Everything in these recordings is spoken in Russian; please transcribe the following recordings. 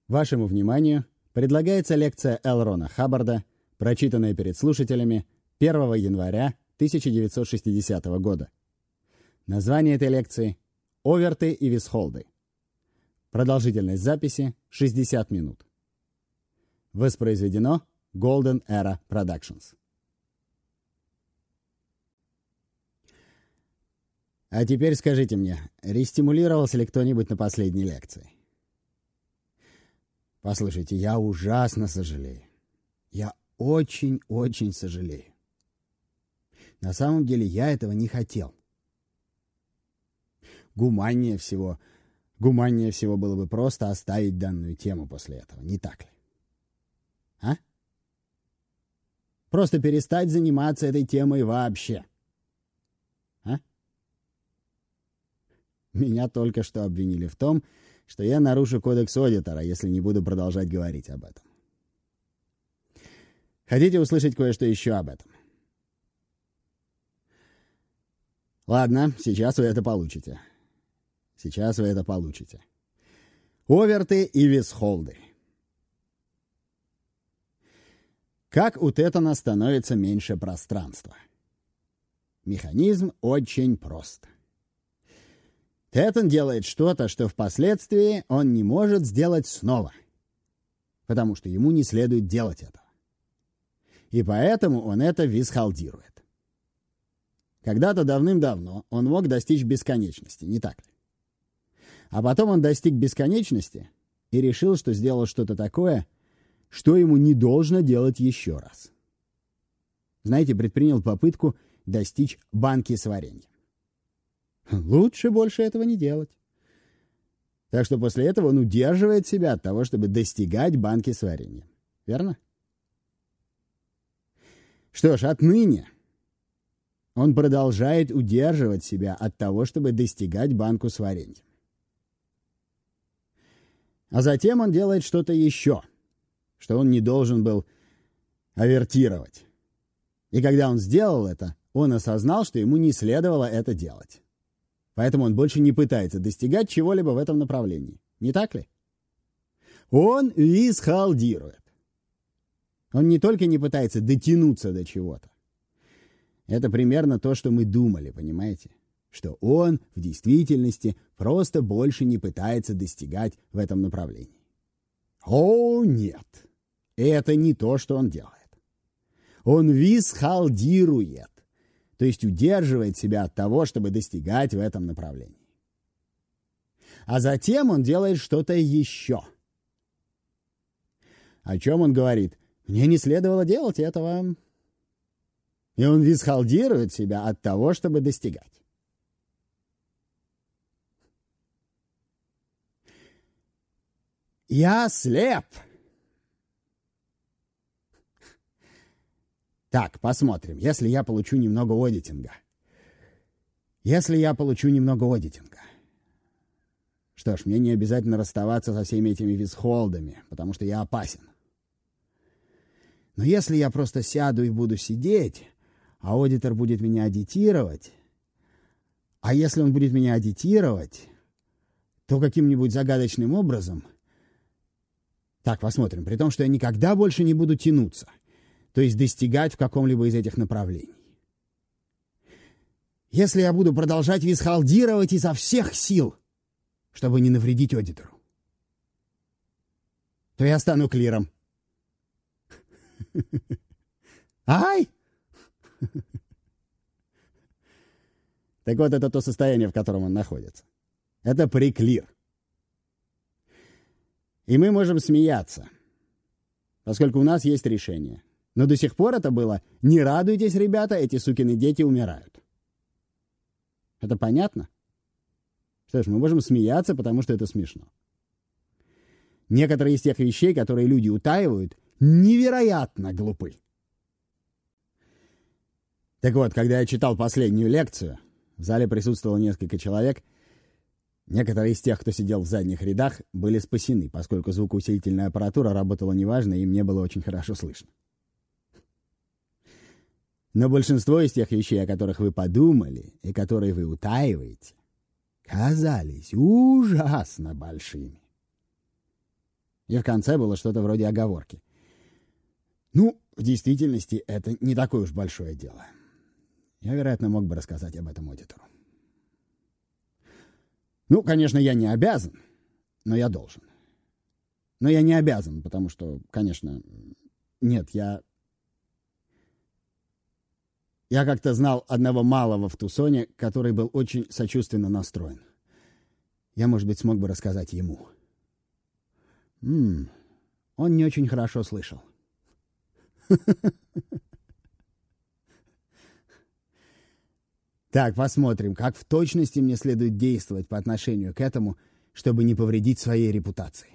Вашему вниманию предлагается лекция Л. Рона Хаббарда, прочитанная перед слушателями 1 января 1960 года. Название этой лекции «Оверты и висхолды». Продолжительность записи 60 минут. Воспроизведено Golden Era Productions. А теперь скажите мне, рестимулировался ли кто-нибудь на последней лекции? Послушайте, я ужасно сожалею. Я очень-очень сожалею. На самом деле я этого не хотел. Гуманнее всего было бы просто оставить данную тему после этого, не так ли? А? Просто перестать заниматься этой темой вообще. А? Меня только что обвинили в том, что я нарушу кодекс аудитора, если не буду продолжать говорить об этом. Хотите услышать кое-что еще об этом? Ладно, сейчас вы это получите. Оверты и висхолды. Как у Теттона становится меньше пространства? Механизм очень прост. Теттон делает что-то, что впоследствии он не может сделать снова, потому что ему не следует делать этого. И поэтому он это висхолдирует. Когда-то давным-давно он мог достичь бесконечности, не так ли? А потом он достиг бесконечности и решил, что сделал что-то такое, что ему не должно делать еще раз. Знаете, предпринял попытку достичь банки с вареньем. Лучше больше этого не делать. Так что после этого он удерживает себя от того, чтобы достигать банки с вареньем. Верно? Что ж, отныне он продолжает удерживать себя от того, чтобы достигать банку с вареньем. А затем он делает что-то еще, что он не должен был авертировать. И когда он сделал это, он осознал, что ему не следовало это делать. Поэтому он больше не пытается достигать чего-либо в этом направлении. Не так ли? Он висхолдирует. Он не только не пытается дотянуться до чего-то. Это примерно то, что мы думали, понимаете? Что он в действительности просто больше не пытается достигать в этом направлении. О, нет! Это не то, что он делает. Он висхолдирует. То есть удерживает себя от того, чтобы достигать в этом направлении. А затем он делает что-то еще. О чем он говорит? Мне не следовало делать этого. И он висхолдирует себя от того, чтобы достигать. Я слеп. Так, посмотрим. Если я получу немного аудитинга. Что ж, мне не обязательно расставаться со всеми этими висхолдами, потому что я опасен. Но если я просто сяду и буду сидеть, а аудитор будет меня аудитировать, а если он будет меня аудитировать, то каким-нибудь загадочным образом... Так, посмотрим. При том, что я никогда больше не буду тянуться, то есть достигать в каком-либо из этих направлений. Если я буду продолжать висхолдировать изо всех сил, чтобы не навредить аудитору, то я стану клиром. Ай! Так вот, это то состояние, в котором он находится. Это преклир. И мы можем смеяться, поскольку у нас есть решение. Но до сих пор это было «Не радуйтесь, ребята, эти сукины дети умирают». Это понятно? Что ж, мы можем смеяться, потому что это смешно. Некоторые из тех вещей, которые люди утаивают, невероятно глупы. Так вот, когда я читал последнюю лекцию, в зале присутствовало несколько человек. Некоторые из тех, кто сидел в задних рядах, были спасены, поскольку звукоусилительная аппаратура работала неважно, и мне было очень хорошо слышно. Но большинство из тех вещей, о которых вы подумали и которые вы утаиваете, казались ужасно большими. И в конце было что-то вроде оговорки. Ну, в действительности, это не такое уж большое дело. Я, вероятно, мог бы рассказать об этом аудитору. Ну, конечно, я не обязан, но я должен. Но я не обязан, потому что, конечно... Нет, я как-то знал одного малого в Тусоне, который был очень сочувственно настроен. Я, может быть, смог бы рассказать ему. Он не очень хорошо слышал. Так, посмотрим, как в точности мне следует действовать по отношению к этому, чтобы не повредить своей репутации.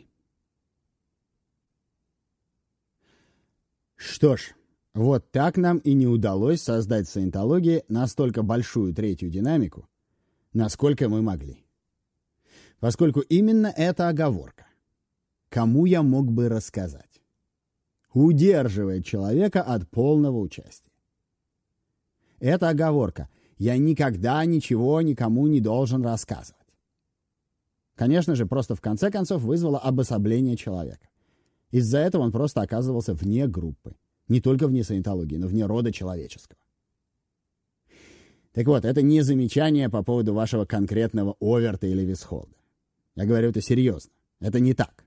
Что ж, вот так нам и не удалось создать в саентологии настолько большую третью динамику, насколько мы могли. Поскольку именно эта оговорка, кому я мог бы рассказать, удерживает человека от полного участия. Эта оговорка «я никогда ничего никому не должен рассказывать». Конечно же, просто в конце концов вызвала обособление человека. Из-за этого он просто оказывался вне группы. Не только вне саентологии, но вне рода человеческого. Так вот, это не замечание по поводу вашего конкретного Оверта или Висхолда. Я говорю это серьезно. Это не так.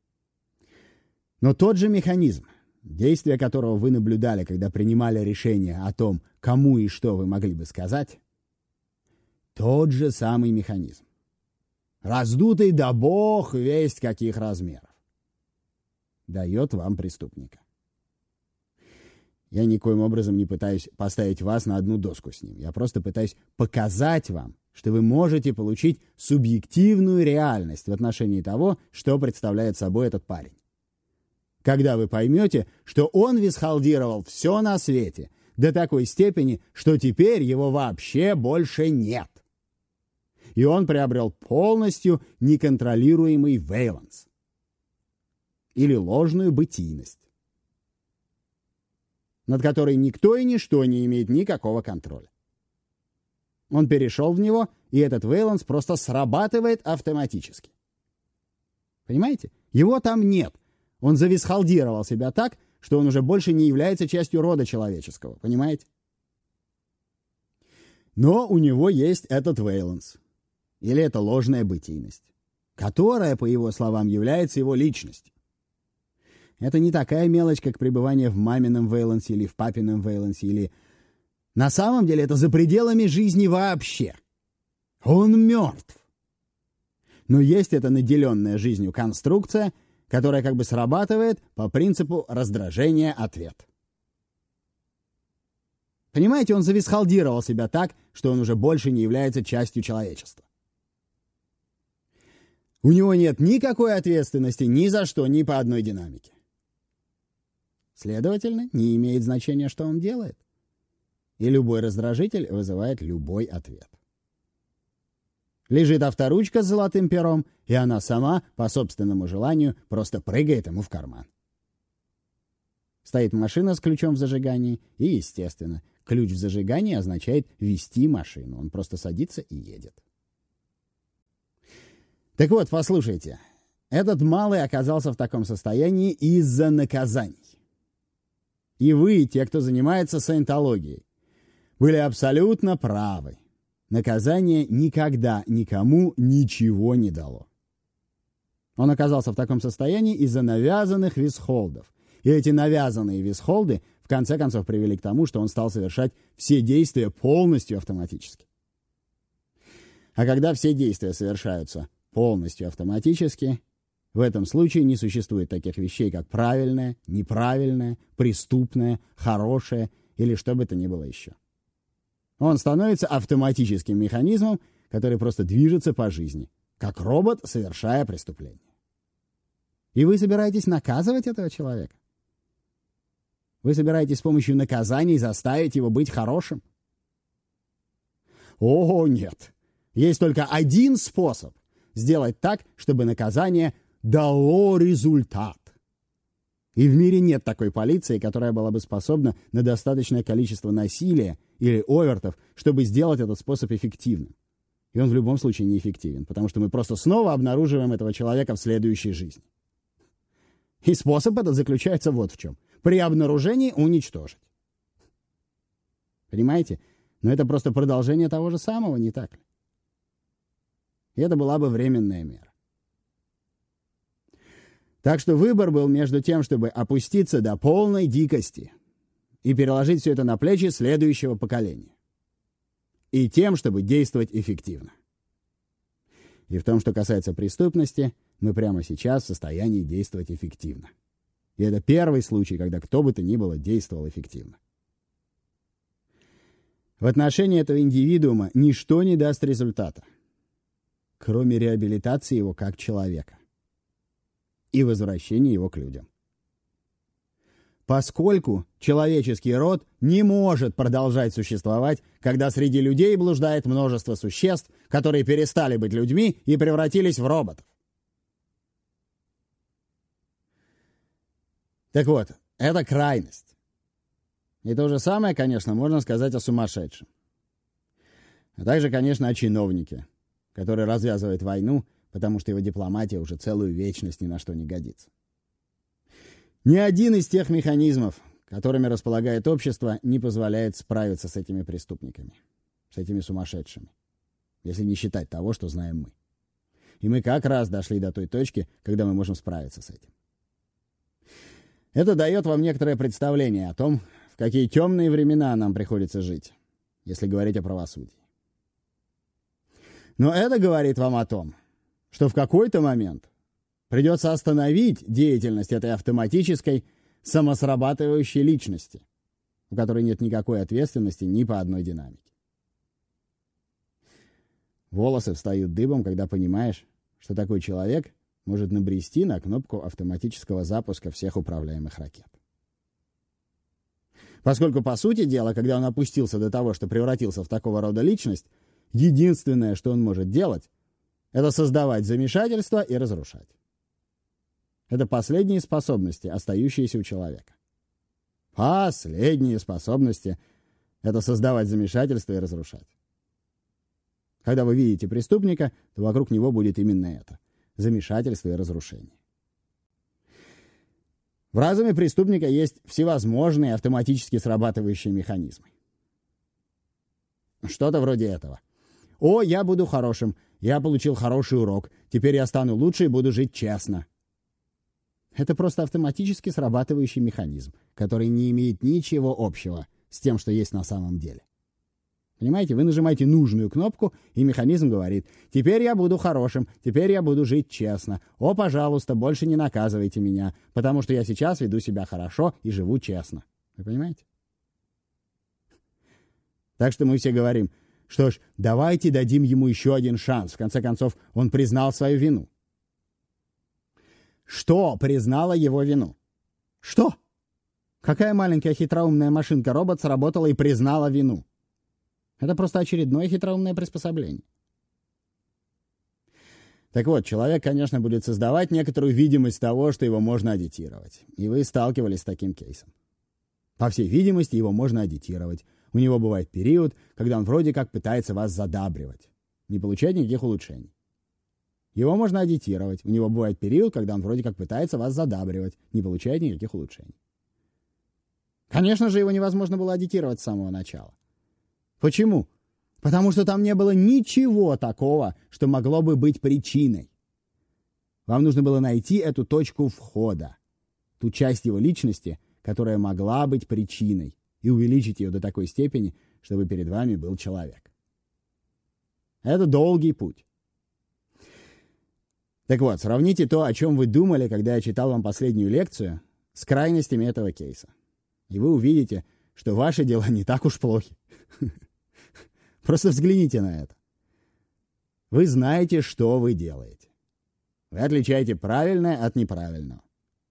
Но тот же механизм, действие которого вы наблюдали, когда принимали решение о том, кому и что вы могли бы сказать, тот же самый механизм. Раздутый да бог весть каких размеров. Дает вам преступника. Я никоим образом не пытаюсь поставить вас на одну доску с ним. Я просто пытаюсь показать вам, что вы можете получить субъективную реальность в отношении того, что представляет собой этот парень. Когда вы поймете, что он висхолдировал все на свете до такой степени, что теперь его вообще больше нет. И он приобрел полностью неконтролируемый вейланс. Или ложную бытийность, над которой никто и ничто не имеет никакого контроля. Он перешел в него, и этот вейланс просто срабатывает автоматически. Понимаете? Его там нет. Он зависхолдировал себя так, что он уже больше не является частью рода человеческого. Понимаете? Но у него есть этот вейланс. Или эта ложная бытийность, которая, по его словам, является его личностью. Это не такая мелочь, как пребывание в мамином вейлансе или в папином вейлансе, или... На самом деле это за пределами жизни вообще. Он мертв. Но есть эта наделенная жизнью конструкция, которая как бы срабатывает по принципу раздражения-ответ. Понимаете, он зависхолдировал себя так, что он уже больше не является частью человечества. У него нет никакой ответственности ни за что, ни по одной динамике. Следовательно, не имеет значения, что он делает. И любой раздражитель вызывает любой ответ. Лежит авторучка с золотым пером, и она сама, по собственному желанию, просто прыгает ему в карман. Стоит машина с ключом в зажигании, и, естественно, ключ в зажигании означает «вести машину». Он просто садится и едет. Так вот, послушайте. Этот малый оказался в таком состоянии из-за наказаний. И вы, те, кто занимается саентологией, были абсолютно правы. Наказание никогда никому ничего не дало. Он оказался в таком состоянии из-за навязанных висхолдов. И эти навязанные висхолды в конце концов привели к тому, что он стал совершать все действия полностью автоматически. А когда все действия совершаются полностью автоматически, в этом случае не существует таких вещей, как правильное, неправильное, преступное, хорошее или что бы то ни было еще. Он становится автоматическим механизмом, который просто движется по жизни, как робот, совершая преступление. И вы собираетесь наказывать этого человека? Вы собираетесь с помощью наказаний заставить его быть хорошим? О, нет. Есть только один способ сделать так, чтобы наказание дало результат. И в мире нет такой полиции, которая была бы способна на достаточное количество насилия или овертов, чтобы сделать этот способ эффективным. И он в любом случае неэффективен, потому что мы просто снова обнаруживаем этого человека в следующей жизни. И способ этот заключается вот в чем. При обнаружении уничтожить. Понимаете? Но это просто продолжение того же самого, не так ли? И это была бы временная мера. Так что выбор был между тем, чтобы опуститься до полной дикости и переложить все это на плечи следующего поколения, и тем, чтобы действовать эффективно. И в том, что касается преступности, мы прямо сейчас в состоянии действовать эффективно. И это первый случай, когда кто бы то ни было действовал эффективно. В отношении этого индивидуума ничто не даст результата, кроме реабилитации его как человека и возвращения его к людям. Поскольку человеческий род не может продолжать существовать, когда среди людей блуждает множество существ, которые перестали быть людьми и превратились в роботов. Так вот, это крайность. И то же самое, конечно, можно сказать о сумасшедшем. А также, конечно, о чиновнике, который развязывает войну, потому что его дипломатия уже целую вечность ни на что не годится. Ни один из тех механизмов, которыми располагает общество, не позволяет справиться с этими преступниками, с этими сумасшедшими, если не считать того, что знаем мы. И мы как раз дошли до той точки, когда мы можем справиться с этим. Это дает вам некоторое представление о том, в какие темные времена нам приходится жить, если говорить о правосудии. Но это говорит вам о том, что в какой-то момент придется остановить деятельность этой автоматической, самосрабатывающей личности, у которой нет никакой ответственности ни по одной динамике. Волосы встают дыбом, когда понимаешь, что такой человек может набрести на кнопку автоматического запуска всех управляемых ракет. Поскольку, по сути дела, когда он опустился до того, что превратился в такого рода личность, единственное, что он может делать, это создавать замешательство и разрушать. Это последние способности, остающиеся у человека. Последние способности — это создавать замешательство и разрушать. Когда вы видите преступника, то вокруг него будет именно это — замешательство и разрушение. В разуме преступника есть всевозможные автоматически срабатывающие механизмы. Что-то вроде этого. «О, я буду хорошим, я получил хороший урок, теперь я стану лучше и буду жить честно». Это просто автоматически срабатывающий механизм, который не имеет ничего общего с тем, что есть на самом деле. Понимаете, вы нажимаете нужную кнопку, и механизм говорит: «Теперь я буду хорошим, теперь я буду жить честно. О, пожалуйста, больше не наказывайте меня, потому что я сейчас веду себя хорошо и живу честно». Вы понимаете? Так что мы все говорим: что ж, давайте дадим ему еще один шанс. В конце концов, он признал свою вину. Что признало его вину? Что? Какая маленькая хитроумная машинка-робот сработала и признала вину? Это просто очередное хитроумное приспособление. Так вот, человек, конечно, будет создавать некоторую видимость того, что его можно адитировать. И вы сталкивались с таким кейсом. По всей видимости, его можно адитировать. У него бывает период, когда он вроде как пытается вас задабривать, не получает никаких улучшений. Его можно адитировать. У него бывает период, когда он вроде как пытается вас задабривать, не получает никаких улучшений. Конечно же, его невозможно было адитировать с самого начала. Почему? Потому что там не было ничего такого, что могло бы быть причиной. Вам нужно было найти эту точку входа, ту часть его личности, которая могла быть причиной, и увеличить ее до такой степени, чтобы перед вами был человек. Это долгий путь. Так вот, сравните то, о чем вы думали, когда я читал вам последнюю лекцию, с крайностями этого кейса. И вы увидите, что ваши дела не так уж плохи. Просто взгляните на это. Вы знаете, что вы делаете. Вы отличаете правильное от неправильного.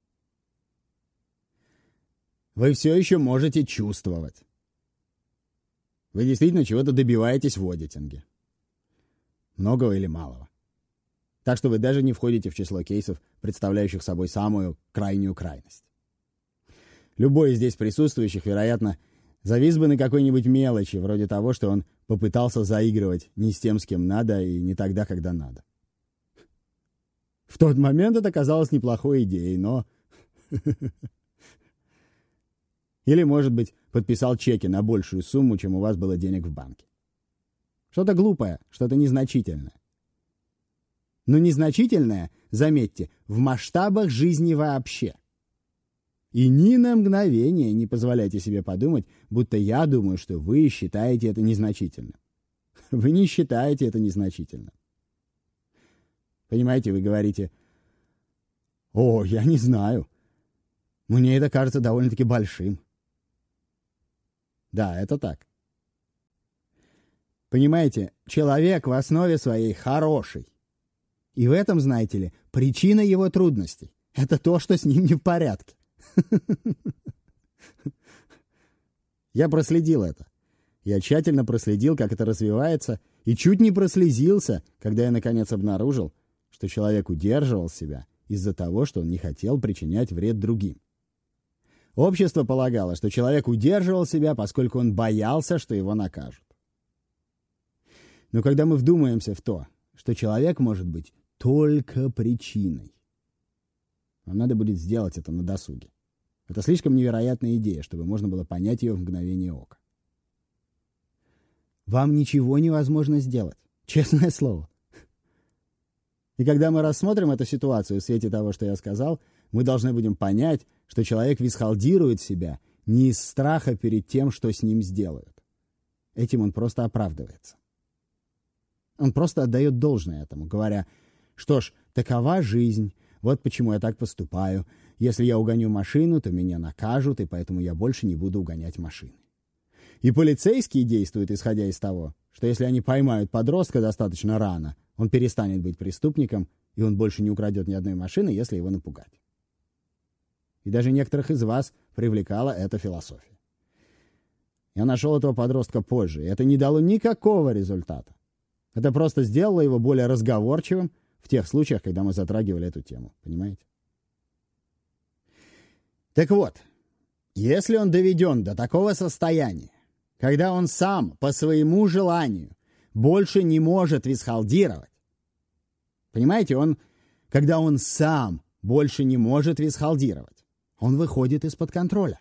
Вы все еще можете чувствовать. Вы действительно чего-то добиваетесь в одитинге. Многого или малого. Так что вы даже не входите в число кейсов, представляющих собой самую крайнюю крайность. Любой из здесь присутствующих, вероятно, завис бы на какой-нибудь мелочи, вроде того, что он попытался заигрывать не с тем, с кем надо, и не тогда, когда надо. В тот момент это казалось неплохой идеей, но Или, может быть, подписал чеки на большую сумму, чем у вас было денег в банке. Что-то глупое, что-то незначительное. Но незначительное, заметьте, в масштабах жизни вообще. И ни на мгновение не позволяйте себе подумать, будто я думаю, что вы считаете это незначительным. Вы не считаете это незначительным. Понимаете, вы говорите: «О, я не знаю. Мне это кажется довольно-таки большим». Да, это так. Понимаете, человек в основе своей хороший. И в этом, знаете ли, причина его трудностей. Это то, что с ним не в порядке. Я проследил это. Я тщательно проследил, как это развивается, и чуть не прослезился, когда я наконец обнаружил, что человек удерживал себя из-за того, что он не хотел причинять вред другим. Общество полагало, что человек удерживал себя, поскольку он боялся, что его накажут. Но когда мы вдумаемся в то, что человек может быть только причиной, нам надо будет сделать это на досуге. Это слишком невероятная идея, чтобы можно было понять ее в мгновение ока. Вам ничего невозможно сделать. Честное слово. И когда мы рассмотрим эту ситуацию в свете того, что я сказал, мы должны будем понять, что человек висхалдирует себя не из страха перед тем, что с ним сделают. Этим он просто оправдывается. Он просто отдает должное этому, говоря: что ж, такова жизнь, вот почему я так поступаю. Если я угоню машину, то меня накажут, и поэтому я больше не буду угонять машины. И полицейские действуют, исходя из того, что если они поймают подростка достаточно рано, он перестанет быть преступником, и он больше не украдет ни одной машины, если его напугать. И даже некоторых из вас привлекала эта философия. Я нашел этого подростка позже, и это не дало никакого результата. Это просто сделало его более разговорчивым в тех случаях, когда мы затрагивали эту тему. Понимаете? Так вот, если он доведен до такого состояния, когда он сам по своему желанию больше не может висхалдировать, понимаете, когда он сам больше не может висхалдировать, он выходит из-под контроля.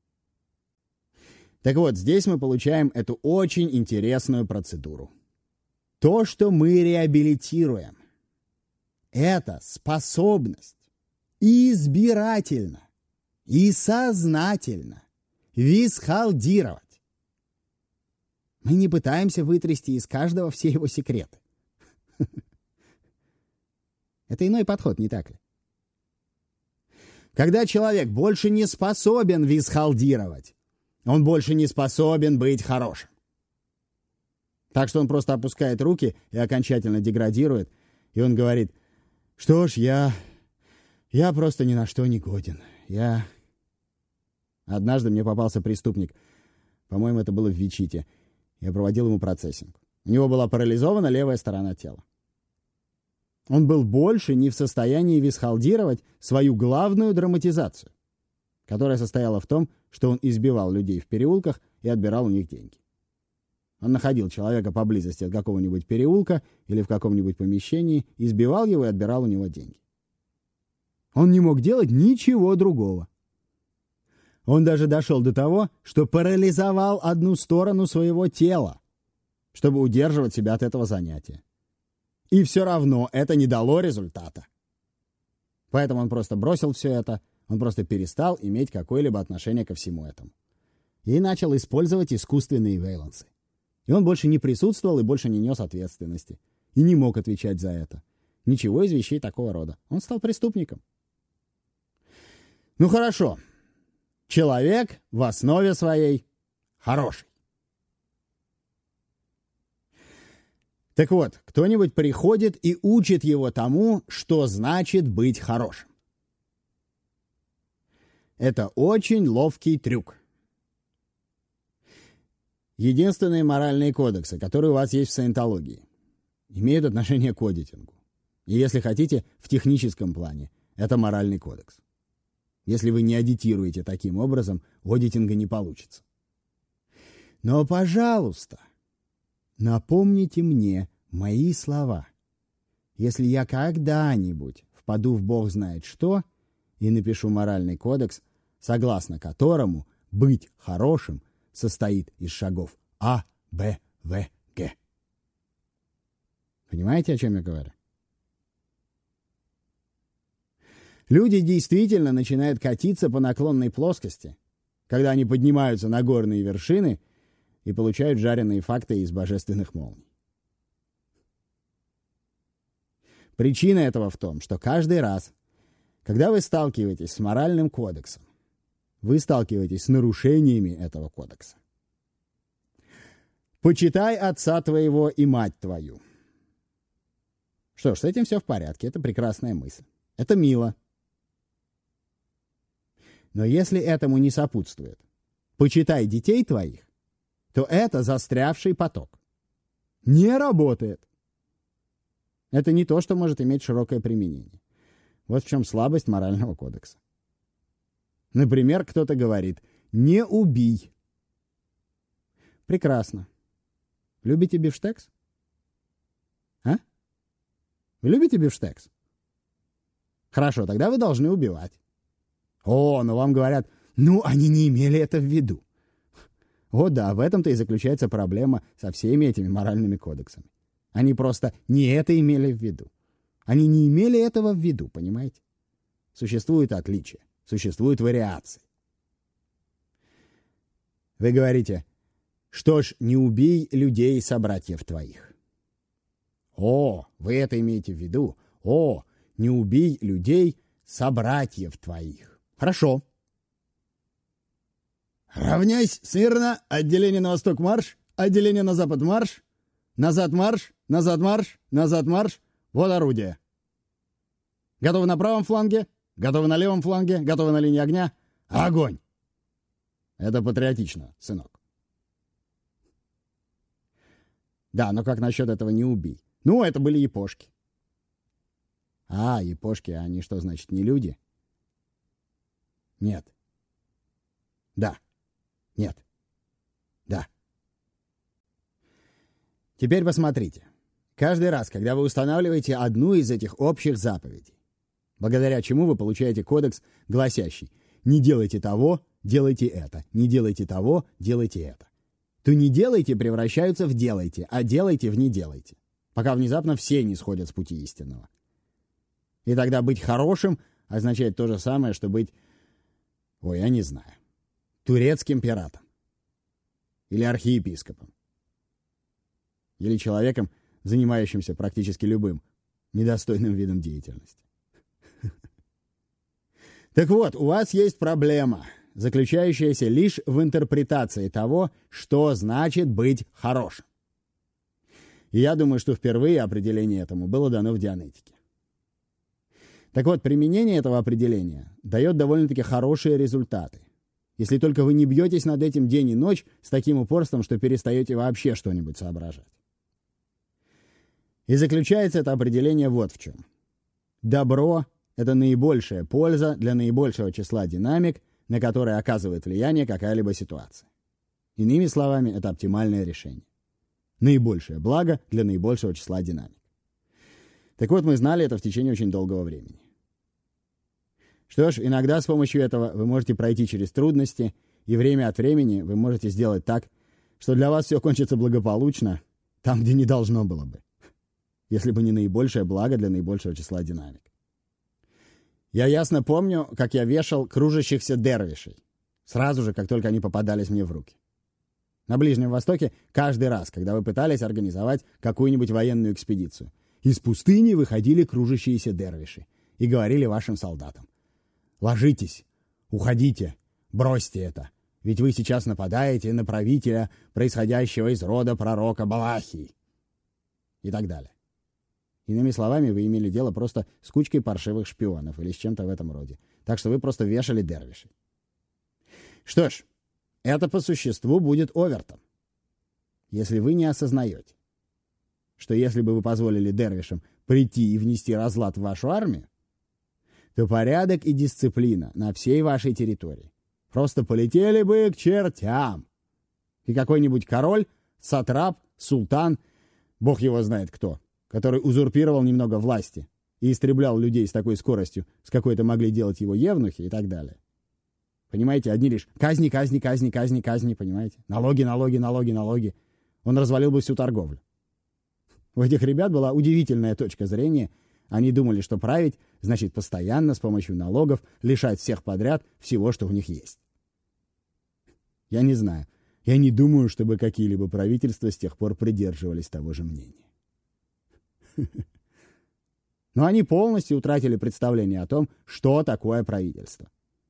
Так вот, здесь мы получаем эту очень интересную процедуру. То, что мы реабилитируем, это способность избирательно и сознательно висхалдировать. Мы не пытаемся вытрясти из каждого все его секреты. Это иной подход, не так ли? Когда человек больше не способен висхалдировать, он больше не способен быть хорошим. Так что он просто опускает руки и окончательно деградирует, и он говорит: что ж, я просто ни на что не годен. Однажды мне попался преступник, по-моему, это было в Вичите. Я проводил ему процессинг. У него была парализована левая сторона тела. Он был больше не в состоянии висхалдировать свою главную драматизацию, которая состояла в том, что он избивал людей в переулках и отбирал у них деньги. Он находил человека поблизости от какого-нибудь переулка или в каком-нибудь помещении, избивал его и отбирал у него деньги. Он не мог делать ничего другого. Он даже дошел до того, что парализовал одну сторону своего тела, чтобы удерживать себя от этого занятия. И все равно это не дало результата. Поэтому он просто бросил все это, он просто перестал иметь какое-либо отношение ко всему этому. И начал использовать искусственные вейленсы. И он больше не присутствовал и больше не нес ответственности. И не мог отвечать за это. Ничего из вещей такого рода. Он стал преступником. Ну хорошо. Человек в основе своей хороший. Так вот, кто-нибудь приходит и учит его тому, что значит быть хорошим. Это очень ловкий трюк. Единственные моральные кодексы, которые у вас есть в саентологии, имеют отношение к одитингу. И если хотите, в техническом плане, это моральный кодекс. Если вы не одитируете таким образом, одитинга не получится. Но, пожалуйста, напомните мне мои слова. Если я когда-нибудь впаду в бог знает что, и напишу моральный кодекс, согласно которому быть хорошим состоит из шагов А, Б, В, Г. Понимаете, о чем я говорю? Люди действительно начинают катиться по наклонной плоскости, когда они поднимаются на горные вершины и получают жареные факты из божественных молний. Причина этого в том, что каждый раз, когда вы сталкиваетесь с моральным кодексом, вы сталкиваетесь с нарушениями этого кодекса. «Почитай отца твоего и мать твою». Что ж, с этим все в порядке, это прекрасная мысль. Это мило. Но если этому не сопутствует «почитай детей твоих», то это застрявший поток. Не работает. Это не то, что может иметь широкое применение. Вот в чем слабость морального кодекса. Например, кто-то говорит «не убий». Прекрасно. Любите бифштекс? А? Вы любите бифштекс? Хорошо, тогда вы должны убивать. О, но вам говорят, они не имели это в виду. О да, в этом-то и заключается проблема со всеми этими моральными кодексами. Они просто не это имели в виду. Они не имели этого в виду, понимаете? Существуют отличия, существуют вариации. Вы говорите, что ж, не убей людей, собратьев твоих. О, вы это имеете в виду? О, не убей людей, собратьев твоих. Хорошо. Равняйсь смирно, отделение на восток марш, отделение на запад марш, назад марш, назад марш, назад марш, вот орудие. Готовы на правом фланге, готовы на левом фланге, готовы на линии огня. Огонь! Это патриотично, сынок. Да, но как насчет этого «не убей»? Это были япошки. А, япошки, они что, значит, не люди? Нет. Да. Нет. Да. Теперь посмотрите. Каждый раз, когда вы устанавливаете одну из этих общих заповедей, благодаря чему вы получаете кодекс, гласящий «не делайте того, делайте это, не делайте того, делайте это», то «не делайте» превращаются в «делайте», а «делайте» в «не делайте», пока внезапно все не сходят с пути истинного. И тогда быть хорошим означает то же самое, что быть, я не знаю, турецким пиратом. Или архиепископом. Или человеком, занимающимся практически любым недостойным видом деятельности. Так вот, у вас есть проблема, заключающаяся лишь в интерпретации того, что значит быть хорошим. И я думаю, что впервые определение этому было дано в Дианетике. Так вот, применение этого определения дает довольно-таки хорошие результаты, если только вы не бьетесь над этим день и ночь с таким упорством, что перестаете вообще что-нибудь соображать. И заключается это определение вот в чем. Добро — это наибольшая польза для наибольшего числа динамик, на которые оказывает влияние какая-либо ситуация. Иными словами, это оптимальное решение. Наибольшее благо для наибольшего числа динамик. Так вот, мы знали это в течение очень долгого времени. Что ж, иногда с помощью этого вы можете пройти через трудности, и время от времени вы можете сделать так, что для вас все кончится благополучно там, где не должно было бы, если бы не наибольшее благо для наибольшего числа динамик. Я ясно помню, как я вешал кружащихся дервишей, сразу же, как только они попадались мне в руки. На Ближнем Востоке каждый раз, когда вы пытались организовать какую-нибудь военную экспедицию, из пустыни выходили кружащиеся дервиши и говорили вашим солдатам: «Ложитесь, уходите, бросьте это, ведь вы сейчас нападаете на правителя, происходящего из рода пророка Балахии». И так далее. Иными словами, вы имели дело просто с кучкой паршивых шпионов или с чем-то в этом роде. Так что вы просто вешали дервишей. Что ж, это по существу будет овертом. Если вы не осознаете, что если бы вы позволили дервишам прийти и внести разлад в вашу армию, то порядок и дисциплина на всей вашей территории просто полетели бы к чертям. И какой-нибудь король, сатрап, султан, бог его знает кто, который узурпировал немного власти, и истреблял людей с такой скоростью, с какой это могли делать его евнухи и так далее. Понимаете, одни лишь казни, казни, казни, казни, казни, понимаете? Налоги, налоги, налоги, налоги. Он развалил бы всю торговлю. У этих ребят была удивительная точка зрения. Они думали, что править значит постоянно с помощью налогов лишать всех подряд всего, что у них есть. Я не знаю. Я не думаю, чтобы какие-либо правительства с тех пор придерживались того же мнения. Но они полностью утратили представление о том, что такое правительство.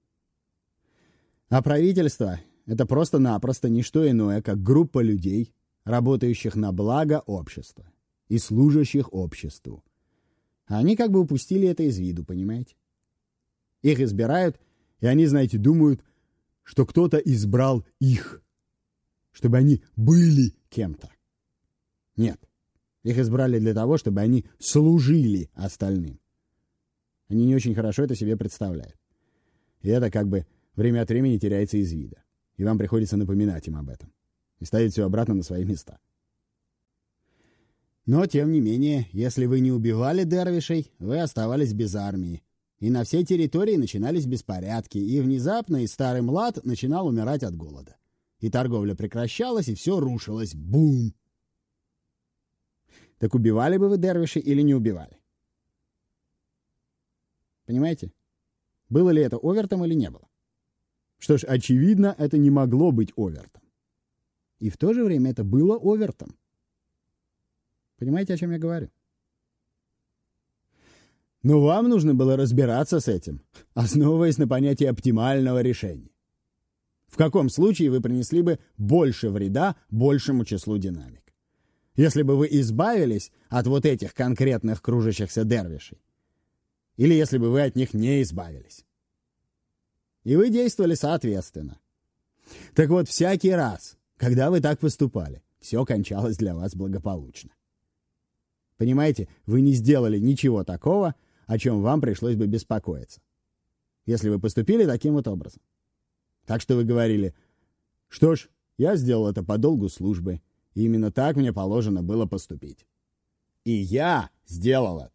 А правительство — это просто-напросто не что иное, как группа людей, работающих на благо общества и служащих обществу. А они как бы упустили это из виду, понимаете? Их избирают, и они, знаете, думают, что кто-то избрал их, чтобы они были кем-то. Нет, их избрали для того, чтобы они служили остальным. Они не очень хорошо это себе представляют. И это как бы время от времени теряется из вида. И вам приходится напоминать им об этом. И ставить все обратно на свои места. Но, тем не менее, если вы не убивали дервишей, вы оставались без армии. И на всей территории начинались беспорядки, и внезапно и старый млад начинал умирать от голода. И торговля прекращалась, и все рушилось. Бум! Так убивали бы вы дервишей или не убивали? Понимаете? Было ли это овертом или не было? Что ж, очевидно, это не могло быть овертом. И в то же время это было овертом. Понимаете, о чем я говорю? Но вам нужно было разбираться с этим, основываясь на понятии оптимального решения. В каком случае вы принесли бы больше вреда большему числу динамик? Если бы вы избавились от вот этих конкретных кружащихся дервишей, или если бы вы от них не избавились. И вы действовали соответственно. Так вот, всякий раз, когда вы так поступали, все кончалось для вас благополучно. Понимаете, вы не сделали ничего такого, о чем вам пришлось бы беспокоиться, если вы поступили таким вот образом. Так что вы говорили: что ж, я сделал это по долгу службы, и именно так мне положено было поступить. И я сделал это.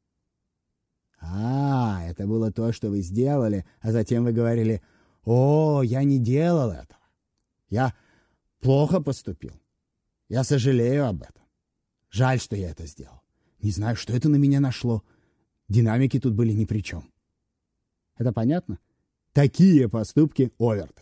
Это было то, что вы сделали, а затем вы говорили: о, я не делал этого. Я плохо поступил. Я сожалею об этом. Жаль, что я это сделал. Не знаю, что это на меня нашло. Динамики тут были ни при чем. Это понятно? Такие поступки оверты.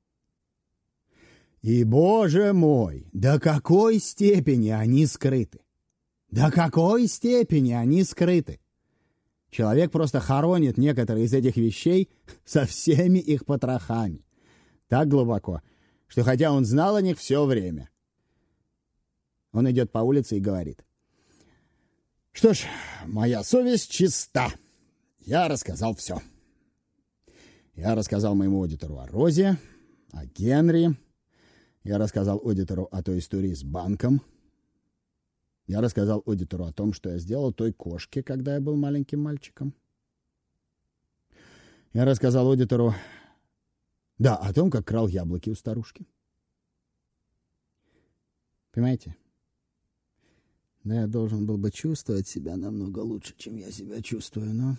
И, боже мой, до какой степени они скрыты! До какой степени они скрыты! Человек просто хоронит некоторые из этих вещей со всеми их потрохами. Так глубоко, что хотя он знал о них все время. Он идет по улице и говорит: что ж, моя совесть чиста. Я рассказал все. Я рассказал моему аудитору о Розе, о Генри. Я рассказал аудитору о той истории с банком. Я рассказал аудитору о том, что я сделал той кошке, когда я был маленьким мальчиком. Я рассказал аудитору, да, о том, как крал яблоки у старушки. Понимаете? Да, я должен был бы чувствовать себя намного лучше, чем я себя чувствую, но...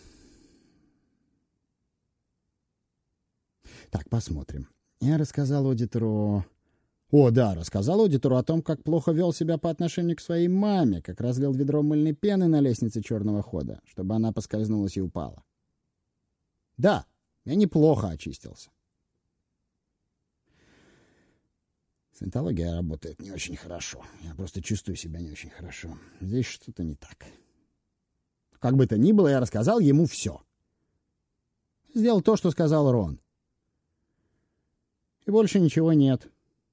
Так, посмотрим. Я рассказал аудитору... рассказал аудитору о том, как плохо вел себя по отношению к своей маме, как разлил ведро мыльной пены на лестнице черного хода, чтобы она поскользнулась и упала. Да, я неплохо очистился. Саентология работает не очень хорошо. Я просто чувствую себя не очень хорошо. Здесь что-то не так. Как бы то ни было, я рассказал ему все. Сделал то, что сказал Рон. И больше ничего нет.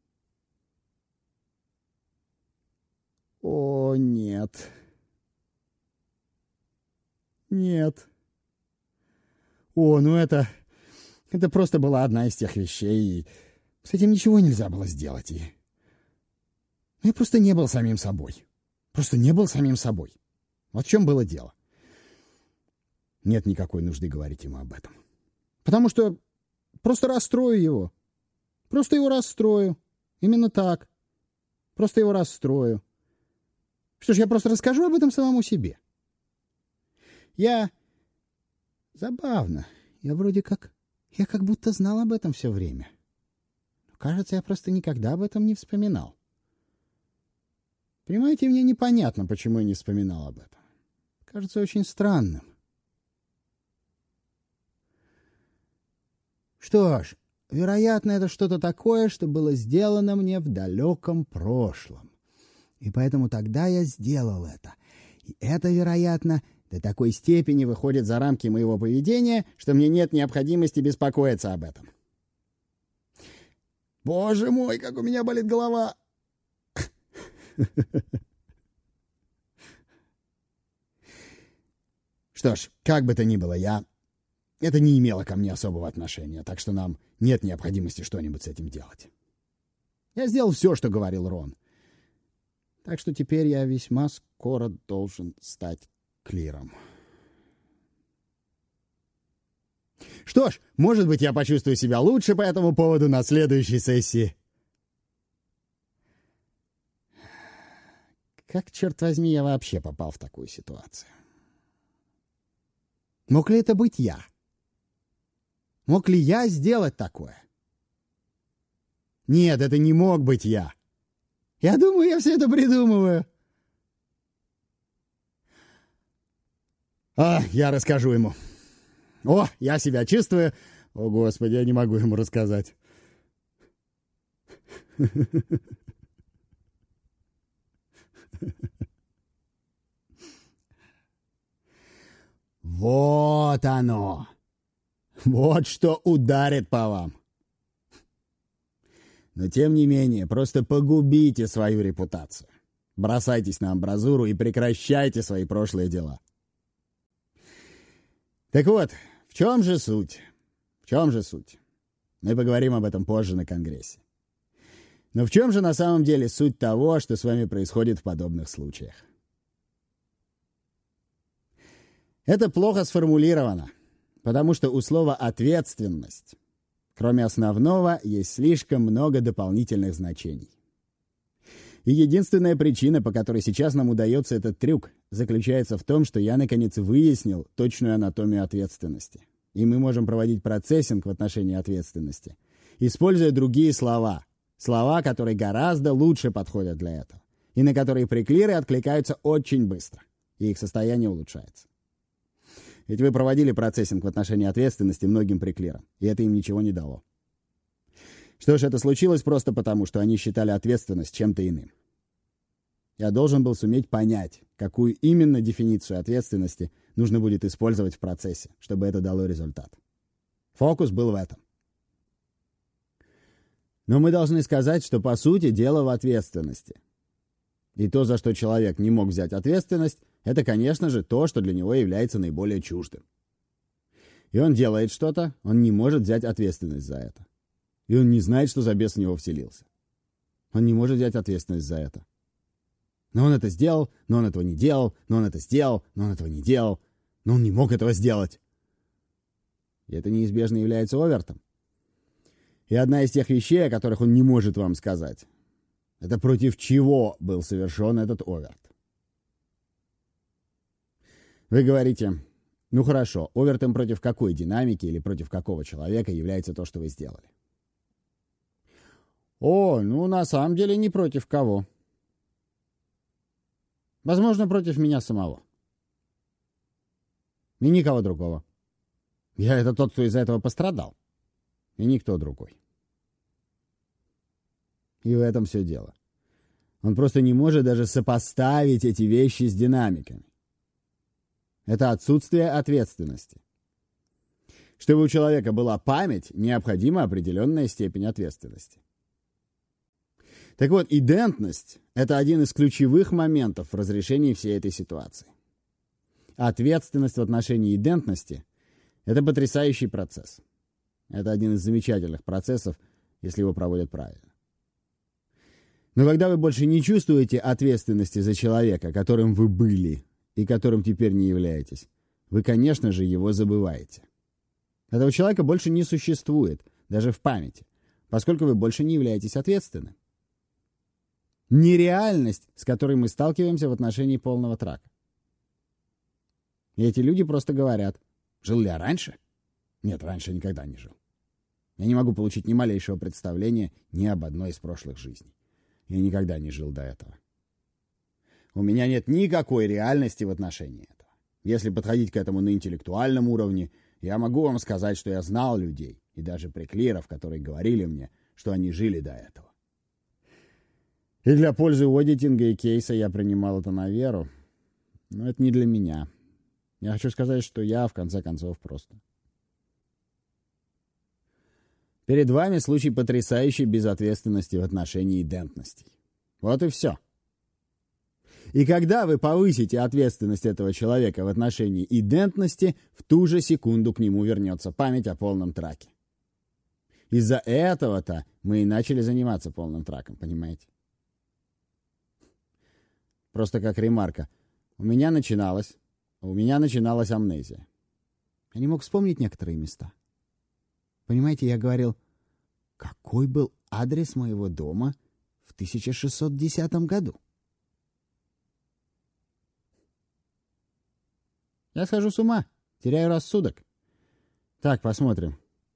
О, нет. Нет. Это просто была одна из тех вещей. С этим ничего нельзя было сделать. Я просто не был самим собой. Просто не был самим собой. Вот в чем было дело. Нет никакой нужды говорить ему об этом. Потому что просто расстрою его. Просто его расстрою. Именно так. Просто его расстрою. Что ж, я просто расскажу об этом самому себе. Я... Забавно. Я как будто знал об этом все время. Кажется, я просто никогда об этом не вспоминал. Понимаете, мне непонятно, почему я не вспоминал об этом. Кажется очень странным. Что ж, вероятно, это что-то такое, что было сделано мне в далеком прошлом. И поэтому тогда я сделал это. И это, вероятно, до такой степени выходит за рамки моего поведения, что мне нет необходимости беспокоиться об этом. Боже мой, как у меня болит голова! Что ж, как бы то ни было, это не имело ко мне особого отношения, так что нам нет необходимости что-нибудь с этим делать. Я сделал все, что говорил Рон. Так что теперь я весьма скоро должен стать клиром. Что ж, может быть, я почувствую себя лучше по этому поводу на следующей сессии. Как, черт возьми, я вообще попал в такую ситуацию? Мог ли это быть я? Мог ли я сделать такое? Нет, это не мог быть я. Я думаю, я все это придумываю. Я расскажу ему. Я себя чувствую. О, Господи, я не могу ему рассказать. Вот оно. Вот что ударит по вам. Но тем не менее, просто погубите свою репутацию. Бросайтесь на амбразуру и прекращайте свои прошлые дела. Так вот, в чем же суть? В чем же суть? Мы поговорим об этом позже на Конгрессе. Но в чем же на самом деле суть того, что с вами происходит в подобных случаях? Это плохо сформулировано, потому что у слова «ответственность» кроме основного есть слишком много дополнительных значений. И единственная причина, по которой сейчас нам удается этот трюк, заключается в том, что я наконец выяснил точную анатомию ответственности. И мы можем проводить процессинг в отношении ответственности, используя другие слова. Слова, которые гораздо лучше подходят для этого. И на которые приклиры откликаются очень быстро. И их состояние улучшается. Ведь вы проводили процессинг в отношении ответственности многим приклирам. И это им ничего не дало. Что ж, это случилось просто потому, что они считали ответственность чем-то иным. Я должен был суметь понять, какую именно дефиницию ответственности нужно будет использовать в процессе, чтобы это дало результат. Фокус был в этом. Но мы должны сказать, что по сути дело в ответственности. И то, за что человек не мог взять ответственность, это, конечно же, то, что для него является наиболее чуждым. И он делает что-то, он не может взять ответственность за это. И он не знает, что за бес в него вселился. Он не может взять ответственность за это. Но он это сделал, но он этого не делал, но он это сделал, но он этого не делал, но он не мог этого сделать. И это неизбежно является овертом. И одна из тех вещей, о которых он не может вам сказать, это против чего был совершен этот оверт. Вы говорите, ну хорошо, овертом против какой динамики или против какого человека является то, что вы сделали? Ну на самом деле не против кого. Возможно, против меня самого. И никого другого. Я это тот, кто из-за этого пострадал. И никто другой. И в этом все дело. Он просто не может даже сопоставить эти вещи с динамиками. Это отсутствие ответственности. Чтобы у человека была память, необходима определенная степень ответственности. Так вот, идентность — это один из ключевых моментов в разрешении всей этой ситуации. Ответственность в отношении идентности — это потрясающий процесс. Это один из замечательных процессов, если его проводят правильно. Но когда вы больше не чувствуете ответственности за человека, которым вы были и которым теперь не являетесь, вы, конечно же, его забываете. Этого человека больше не существует, даже в памяти, поскольку вы больше не являетесь ответственным. Нереальность, с которой мы сталкиваемся в отношении полного трака. И эти люди просто говорят: жил ли я раньше? Нет, раньше никогда не жил. Я не могу получить ни малейшего представления ни об одной из прошлых жизней. Я никогда не жил до этого. У меня нет никакой реальности в отношении этого. Если подходить к этому на интеллектуальном уровне, я могу вам сказать, что я знал людей, и даже приклиров, которые говорили мне, что они жили до этого. И для пользы аудитинга и кейса я принимал это на веру. Но это не для меня. Я хочу сказать, что я, в конце концов, просто... Перед вами случай потрясающей безответственности в отношении идентностей. Вот и все. И когда вы повысите ответственность этого человека в отношении идентности, в ту же секунду к нему вернется память о полном траке. Из-за этого-то мы и начали заниматься полным траком, понимаете? Просто как ремарка. У меня начиналась амнезия. Я не мог вспомнить некоторые места. Понимаете, я говорил, какой был адрес моего дома в 1610 году? Я схожу с ума, теряю рассудок. Так, посмотрим.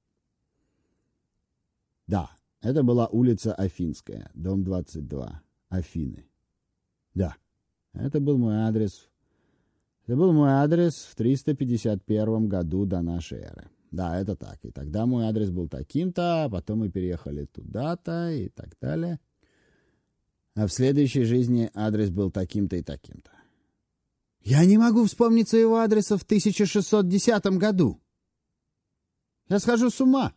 Да, это была улица Афинская, дом 22, Афины. Да, это был мой адрес. Это был мой адрес в 351 году до нашей эры. Да, это так. И тогда мой адрес был таким-то, а потом мы переехали туда-то и так далее. А в следующей жизни адрес был таким-то и таким-то. Я не могу вспомнить своего адреса в 1610 году. Я схожу с ума.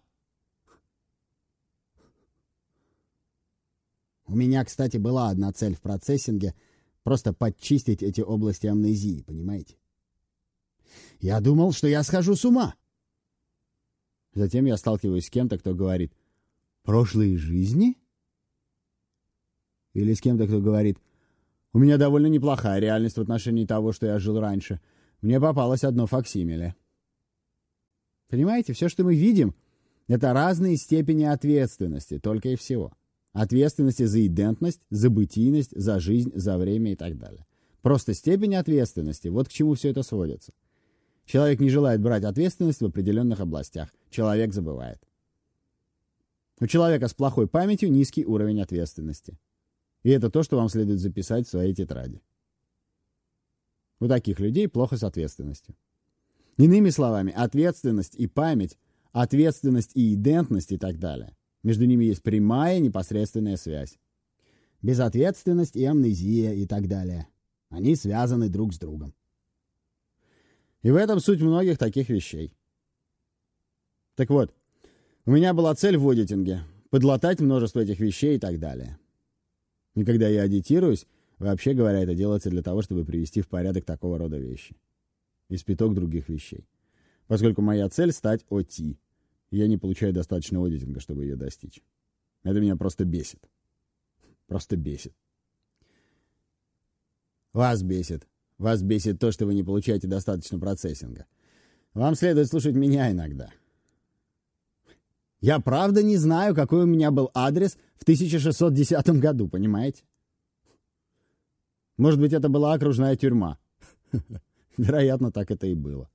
У меня, кстати, была одна цель в процессинге — просто подчистить эти области амнезии, понимаете? Я думал, что я схожу с ума. Затем я сталкиваюсь с кем-то, кто говорит «прошлые жизни?» Или с кем-то, кто говорит «у меня довольно неплохая реальность в отношении того, что я жил раньше. Мне попалось одно факсимиле». Понимаете, все, что мы видим, это разные степени ответственности, только и всего. Ответственности за идентность, за бытийность, за жизнь, за время и так далее. Просто степень ответственности, вот к чему все это сводится. Человек не желает брать ответственность в определенных областях. Человек забывает. У человека с плохой памятью низкий уровень ответственности. И это то, что вам следует записать в своей тетради. У таких людей плохо с ответственностью. Иными словами, ответственность и память, ответственность и идентность и так далее. Между ними есть прямая непосредственная связь. Безответственность и амнезия и так далее. Они связаны друг с другом. И в этом суть многих таких вещей. Так вот, у меня была цель в аудитинге — подлатать множество этих вещей и так далее. И когда я аудитируюсь, вообще говоря, это делается для того, чтобы привести в порядок такого рода вещи. И спиток других вещей. Поскольку моя цель — стать ОТ. И я не получаю достаточно аудитинга, чтобы ее достичь. Это меня просто бесит. Просто бесит. Вас бесит. Вас бесит то, что вы не получаете достаточно процессинга. Вам следует слушать меня иногда. Я правда не знаю, какой у меня был адрес в 1610 году, понимаете? Может быть, это была окружная тюрьма. Вероятно, так это и было.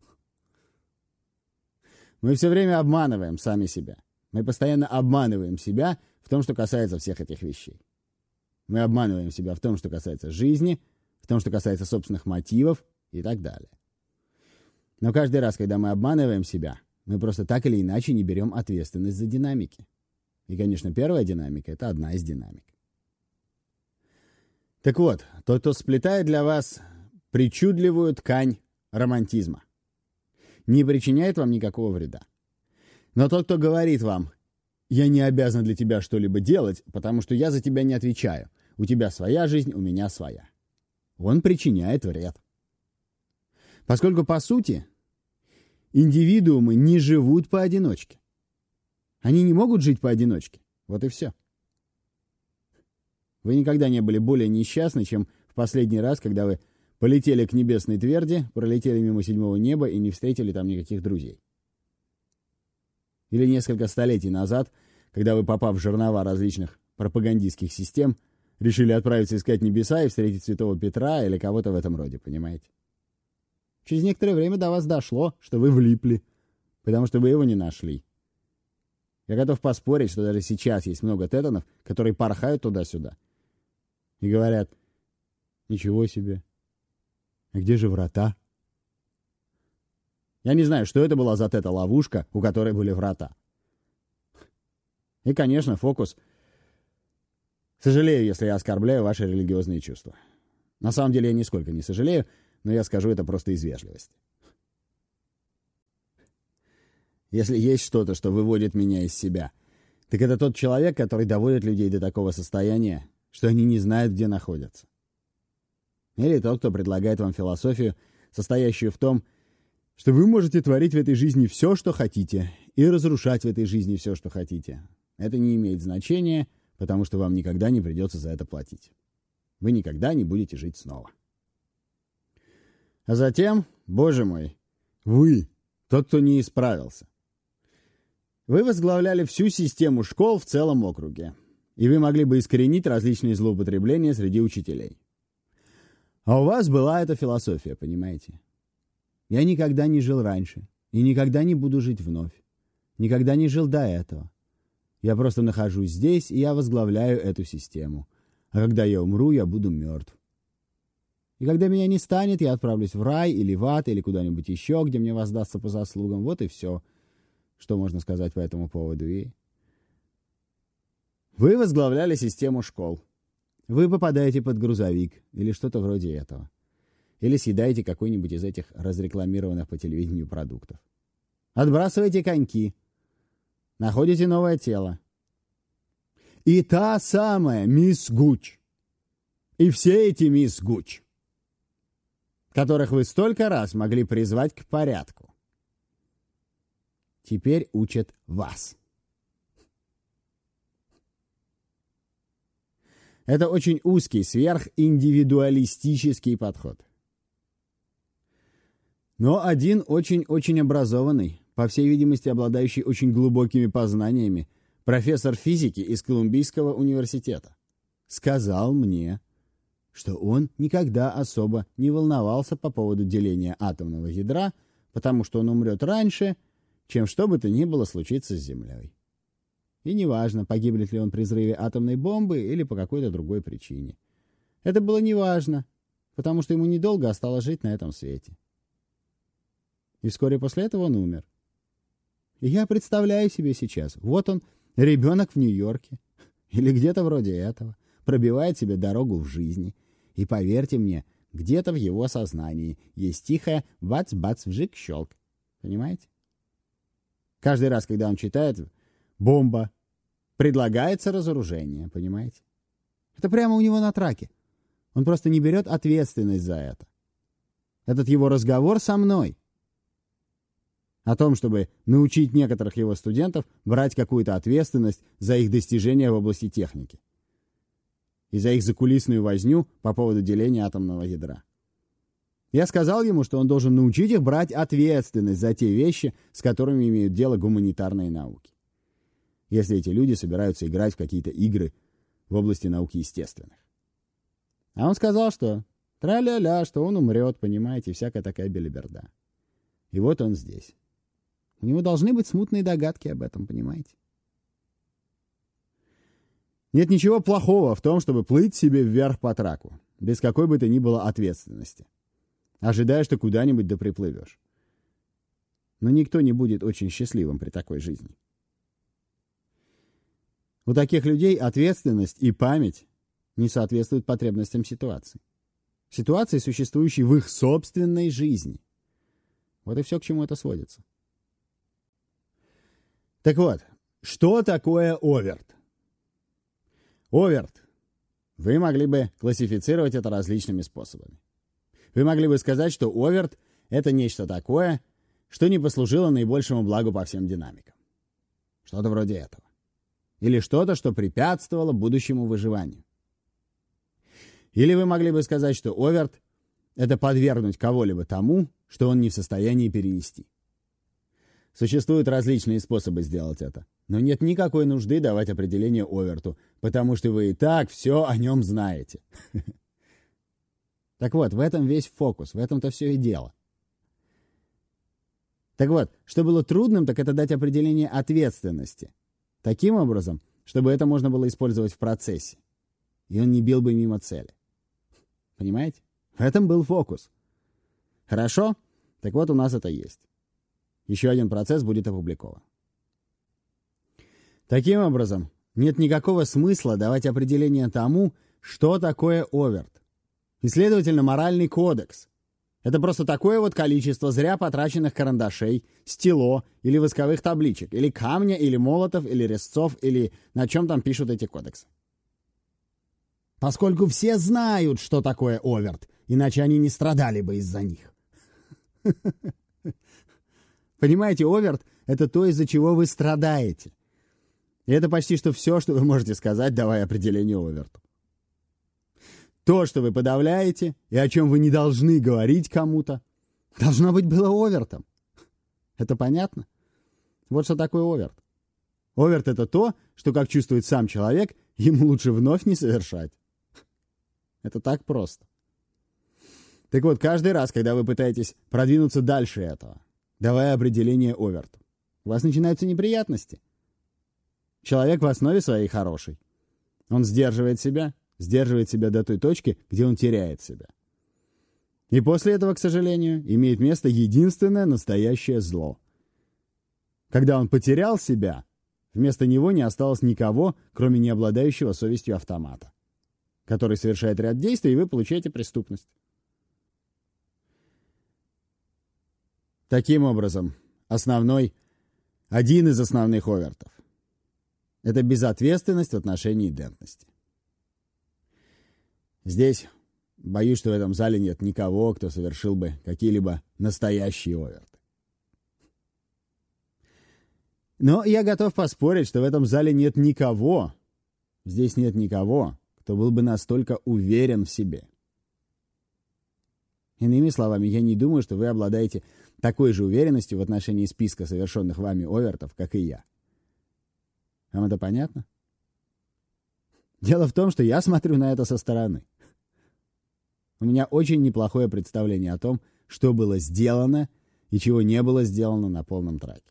Мы все время обманываем сами себя. Мы постоянно обманываем себя в том, что касается всех этих вещей. Мы обманываем себя в том, что касается жизни, в том, что касается собственных мотивов и так далее. Но каждый раз, когда мы обманываем себя, мы просто так или иначе не берем ответственность за динамики. И, конечно, первая динамика — это одна из динамик. Так вот, тот, кто сплетает для вас причудливую ткань романтизма, не причиняет вам никакого вреда. Но тот, кто говорит вам: «Я не обязан для тебя что-либо делать, потому что я за тебя не отвечаю. У тебя своя жизнь, у меня своя», он причиняет вред. Поскольку, по сути, индивидуумы не живут поодиночке. Они не могут жить поодиночке. Вот и все. Вы никогда не были более несчастны, чем в последний раз, когда вы полетели к небесной тверди, пролетели мимо седьмого неба и не встретили там никаких друзей. Или несколько столетий назад, когда вы, попав в жернова различных пропагандистских систем, решили отправиться искать небеса и встретить святого Петра или кого-то в этом роде, понимаете? Через некоторое время до вас дошло, что вы влипли, потому что вы его не нашли. Я готов поспорить, что даже сейчас есть много тетанов, которые порхают туда-сюда и говорят: «Ничего себе! А где же врата?» Я не знаю, что это была за тета-ловушка, у которой были врата. И, конечно, фокус. Сожалею, если я оскорбляю ваши религиозные чувства. На самом деле я нисколько не сожалею, но я скажу это просто из вежливости. Если есть что-то, что выводит меня из себя, так это тот человек, который доводит людей до такого состояния, что они не знают, где находятся. Или тот, кто предлагает вам философию, состоящую в том, что вы можете творить в этой жизни все, что хотите, и разрушать в этой жизни все, что хотите. Это не имеет значения, потому что вам никогда не придется за это платить. Вы никогда не будете жить снова. А затем, боже мой, вы, тот, кто не исправился. Вы возглавляли всю систему школ в целом округе, и вы могли бы искоренить различные злоупотребления среди учителей. А у вас была эта философия, понимаете? Я никогда не жил раньше, и никогда не буду жить вновь. Никогда не жил до этого. Я просто нахожусь здесь, и я возглавляю эту систему. А когда я умру, я буду мертв. И когда меня не станет, я отправлюсь в рай или в ад, или куда-нибудь еще, где мне воздастся по заслугам. Вот и все, что можно сказать по этому поводу. И вы возглавляли систему школ. Вы попадаете под грузовик или что-то вроде этого. Или съедаете какой-нибудь из этих разрекламированных по телевидению продуктов. Отбрасываете коньки. Находите новое тело. И та самая мисс Гуч. И все эти мисс Гуч, которых вы столько раз могли призвать к порядку, теперь учат вас. Это очень узкий, сверхиндивидуалистический подход. Но один очень-очень образованный, по всей видимости, обладающий очень глубокими познаниями, профессор физики из Колумбийского университета, сказал мне, что он никогда особо не волновался по поводу деления атомного ядра, потому что он умрет раньше, чем что бы то ни было случиться с Землей. И неважно, погибнет ли он при взрыве атомной бомбы или по какой-то другой причине. Это было неважно, потому что ему недолго осталось жить на этом свете. И вскоре после этого он умер. И я представляю себе сейчас, вот он, ребенок в Нью-Йорке, или где-то вроде этого, пробивает себе дорогу в жизни. И поверьте мне, где-то в его сознании есть тихое бац-бац-вжик-щелк. Понимаете? Каждый раз, когда он читает «бомба», предлагается разоружение, понимаете? Это прямо у него на траке. Он просто не берет ответственность за это. Этот его разговор со мной о том, чтобы научить некоторых его студентов брать какую-то ответственность за их достижения в области техники и за их закулисную возню по поводу деления атомного ядра. Я сказал ему, что он должен научить их брать ответственность за те вещи, с которыми имеют дело гуманитарные науки. Если эти люди собираются играть в какие-то игры в области науки естественных. А он сказал, что тра-ля-ля, что он умрет, понимаете, всякая такая белиберда. И вот он здесь. У него должны быть смутные догадки об этом, понимаете? Нет ничего плохого в том, чтобы плыть себе вверх по траку, без какой бы то ни было ответственности, ожидая, что куда-нибудь да приплывешь. Но никто не будет очень счастливым при такой жизни. У таких людей ответственность и память не соответствуют потребностям ситуации. Ситуации, существующей в их собственной жизни. Вот и все, к чему это сводится. Так вот, что такое оверт? Оверт. Вы могли бы классифицировать это различными способами. Вы могли бы сказать, что оверт — это нечто такое, что не послужило наибольшему благу по всем динамикам. Что-то вроде этого. Или что-то, что препятствовало будущему выживанию. Или вы могли бы сказать, что оверт — это подвергнуть кого-либо тому, что он не в состоянии перенести. Существуют различные способы сделать это, но нет никакой нужды давать определение оверту, потому что вы и так все о нем знаете. Так вот, в этом весь фокус, в этом-то все и дело. Так вот, что было трудным, так это дать определение ответственности. Таким образом, чтобы это можно было использовать в процессе. И он не бил бы мимо цели. Понимаете? В этом был фокус. Хорошо? Так вот, у нас это есть. Еще один процесс будет опубликован. Таким образом, нет никакого смысла давать определение тому, что такое оверт. И, следовательно, моральный кодекс. Это просто такое вот количество зря потраченных карандашей, стило или восковых табличек, или камня, или молотов, или резцов, или на чем там пишут эти кодексы. Поскольку все знают, что такое оверт, иначе они не страдали бы из-за них. Понимаете, оверт — это то, из-за чего вы страдаете. И это почти что все, что вы можете сказать, давая определение оверту. То, что вы подавляете, и о чем вы не должны говорить кому-то, должно быть было овертом. Это понятно? Вот что такое оверт. Оверт — это то, что, как чувствует сам человек, ему лучше вновь не совершать. Это так просто. Так вот, каждый раз, когда вы пытаетесь продвинуться дальше этого, давая определение оверту, у вас начинаются неприятности. Человек в основе своей хороший. Он сдерживает себя до той точки, где он теряет себя. И после этого, к сожалению, имеет место единственное настоящее зло. Когда он потерял себя, вместо него не осталось никого, кроме необладающего совестью автомата, который совершает ряд действий, и вы получаете преступность. Таким образом, один из основных овертов — это безответственность в отношении идентности. Здесь, боюсь, что в этом зале нет никого, кто совершил бы какие-либо настоящие оверты. Но я готов поспорить, что в этом зале нет никого, здесь нет никого, кто был бы настолько уверен в себе. Иными словами, я не думаю, что вы обладаете такой же уверенностью в отношении списка совершенных вами овертов, как и я. Вам это понятно? Дело в том, что я смотрю на это со стороны. У меня очень неплохое представление о том, что было сделано и чего не было сделано на полном траке.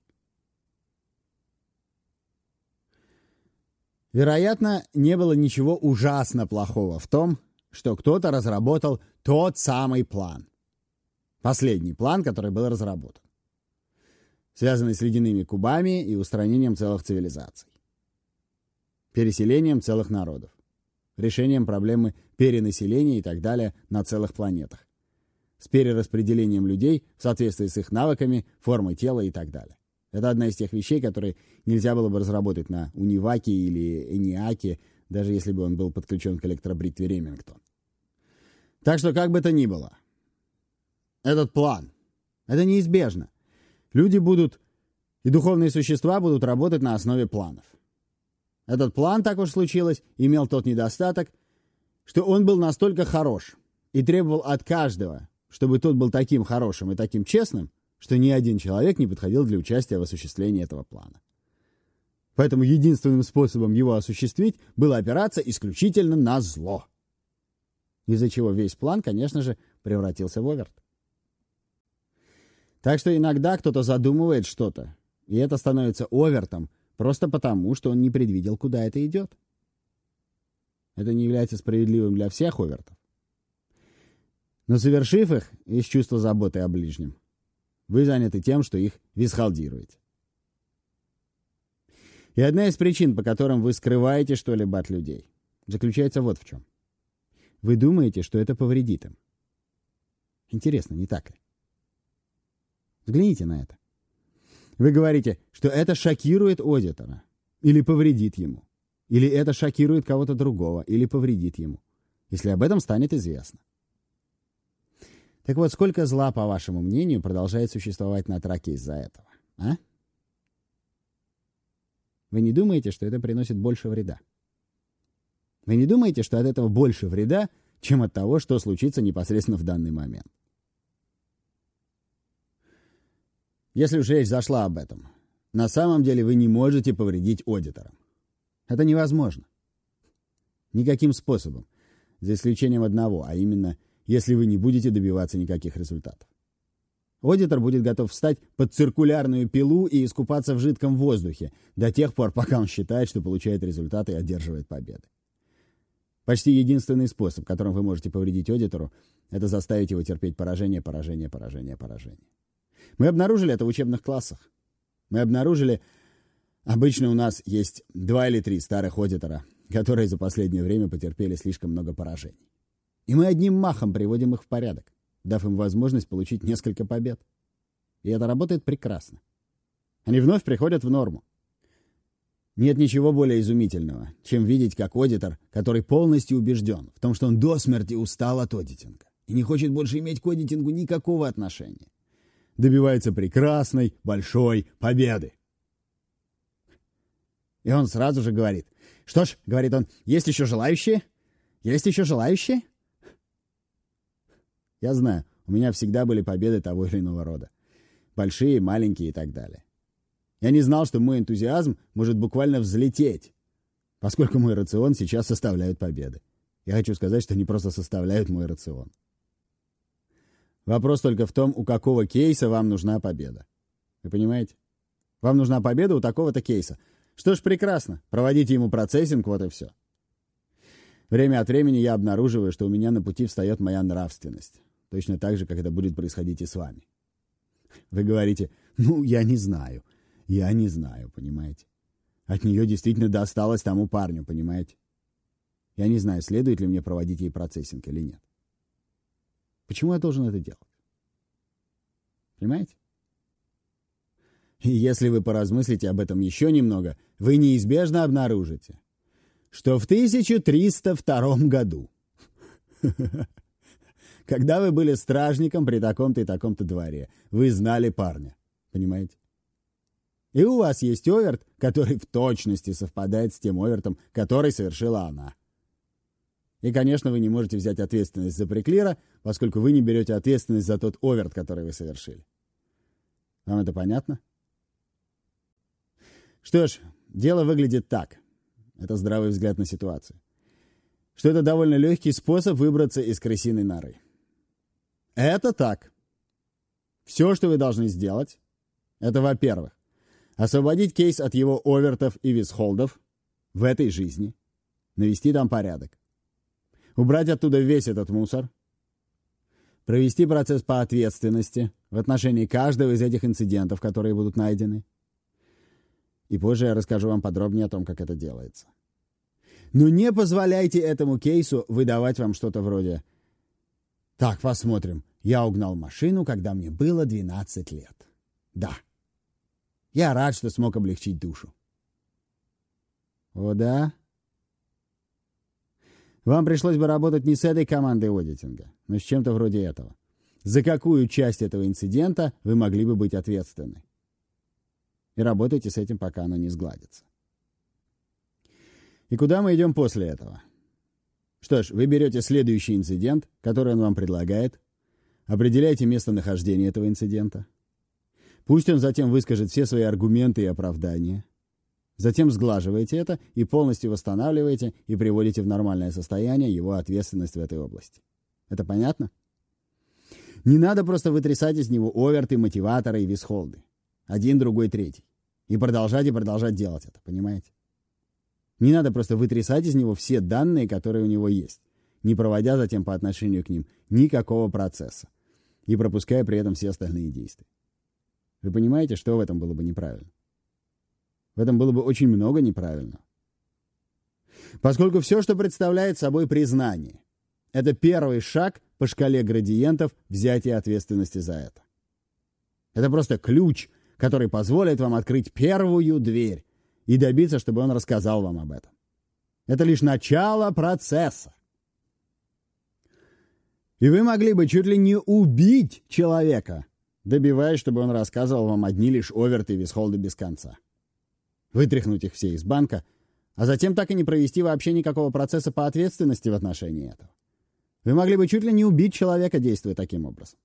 Вероятно, не было ничего ужасно плохого в том, что кто-то разработал тот самый план. Последний план, который был разработан. Связанный с ледяными кубами и устранением целых цивилизаций. Переселением целых народов. Решением проблемы перенаселения и так далее на целых планетах. С перераспределением людей в соответствии с их навыками, формой тела и так далее. Это одна из тех вещей, которые нельзя было бы разработать на Униваке или Эниаке, даже если бы он был подключен к электробритве Ремингтон. Так что, как бы то ни было, этот план, это неизбежно. Люди будут, и духовные существа будут работать на основе планов. Этот план, так уж случилось, имел тот недостаток, что он был настолько хорош и требовал от каждого, чтобы тот был таким хорошим и таким честным, что ни один человек не подходил для участия в осуществлении этого плана. Поэтому единственным способом его осуществить было опираться исключительно на зло. Из-за чего весь план, конечно же, превратился в оверт. Так что иногда кто-то задумывает что-то, и это становится овертом просто потому, что он не предвидел, куда это идет. Это не является справедливым для всех овертов. Но совершив их из чувства заботы о ближнем, вы заняты тем, что их висхалдируете. И одна из причин, по которым вы скрываете что-либо от людей, заключается вот в чем. Вы думаете, что это повредит им. Интересно, не так ли? Взгляните на это. Вы говорите, что это шокирует аудитора, или повредит ему, или это шокирует кого-то другого, или повредит ему, если об этом станет известно. Так вот, сколько зла, по вашему мнению, продолжает существовать на траке из-за этого, а? Вы не думаете, что это приносит больше вреда? Вы не думаете, что от этого больше вреда, чем от того, что случится непосредственно в данный момент? Если уж речь зашла об этом, на самом деле вы не можете повредить аудиторам. Это невозможно. Никаким способом, за исключением одного, а именно, если вы не будете добиваться никаких результатов. Аудитор будет готов встать под циркулярную пилу и искупаться в жидком воздухе до тех пор, пока он считает, что получает результаты и одерживает победы. Почти единственный способ, которым вы можете повредить аудитору, это заставить его терпеть поражение. Мы обнаружили это в учебных классах. Обычно у нас есть 2 или 3 старых аудитора, которые за последнее время потерпели слишком много поражений. И мы одним махом приводим их в порядок, дав им возможность получить несколько побед. И это работает прекрасно. Они вновь приходят в норму. Нет ничего более изумительного, чем видеть, как аудитор, который полностью убежден в том, что он до смерти устал от аудитинга и не хочет больше иметь к аудитингу никакого отношения, добивается прекрасной, большой победы. И он сразу же говорит: «Что ж, — говорит он, — есть еще желающие? Есть еще желающие?» Я знаю, у меня всегда были победы того или иного рода. Большие, маленькие и так далее. Я не знал, что мой энтузиазм может буквально взлететь, поскольку мой рацион сейчас составляют победы. Я хочу сказать, что они просто составляют мой рацион. Вопрос только в том, у какого кейса вам нужна победа. Вы понимаете? Вам нужна победа у такого-то кейса. Что ж, прекрасно. Проводите ему процессинг, вот и все. Время от времени я обнаруживаю, что у меня на пути встает моя нравственность. Точно так же, как это будет происходить и с вами. Вы говорите: я не знаю. Я не знаю, понимаете? От нее действительно досталось тому парню, понимаете? Я не знаю, следует ли мне проводить ей процессинг или нет. Почему я должен это делать? Понимаете? И если вы поразмыслите об этом еще немного, вы неизбежно обнаружите, что в 1302 году, когда вы были стражником при таком-то и таком-то дворе, вы знали парня, понимаете? И у вас есть оверт, который в точности совпадает с тем овертом, который совершила она. И, конечно, вы не можете взять ответственность за приклира, поскольку вы не берете ответственность за тот оверт, который вы совершили. Вам это понятно? Что ж, дело выглядит так. Это здравый взгляд на ситуацию. Что это довольно легкий способ выбраться из крысиной норы. Это так. Все, что вы должны сделать, это, во-первых, освободить кейс от его овертов и висхолдов в этой жизни, навести там порядок, убрать оттуда весь этот мусор, провести процесс по ответственности в отношении каждого из этих инцидентов, которые будут найдены. И позже я расскажу вам подробнее о том, как это делается. Но не позволяйте этому кейсу выдавать вам что-то вроде: «Так, посмотрим. Я угнал машину, когда мне было 12 лет. Да. Я рад, что смог облегчить душу». О, да? Вам пришлось бы работать не с этой командой аудитинга, но с чем-то вроде этого. За какую часть этого инцидента вы могли бы быть ответственны? И работайте с этим, пока оно не сгладится. И куда мы идем после этого? Что ж, вы берете следующий инцидент, который он вам предлагает, определяете местонахождение этого инцидента. Пусть он затем выскажет все свои аргументы и оправдания. Затем сглаживаете это и полностью восстанавливаете и приводите в нормальное состояние его ответственность в этой области. Это понятно? Не надо просто вытрясать из него оверты, мотиваторы и висхолды. Один, другой, третий. И продолжать делать это, понимаете? Не надо просто вытрясать из него все данные, которые у него есть, не проводя затем по отношению к ним никакого процесса и пропуская при этом все остальные действия. Вы понимаете, что в этом было бы неправильно? В этом было бы очень много неправильного. Поскольку все, что представляет собой признание, это первый шаг по шкале градиентов взятия ответственности за это. Это просто ключ, который позволит вам открыть первую дверь и добиться, чтобы он рассказал вам об этом. Это лишь начало процесса. И вы могли бы чуть ли не убить человека, добиваясь, чтобы он рассказывал вам одни лишь оверты и висхолды без конца. Вытряхнуть их все из банка, а затем так и не провести вообще никакого процесса по ответственности в отношении этого. Вы могли бы чуть ли не убить человека, действуя таким образом.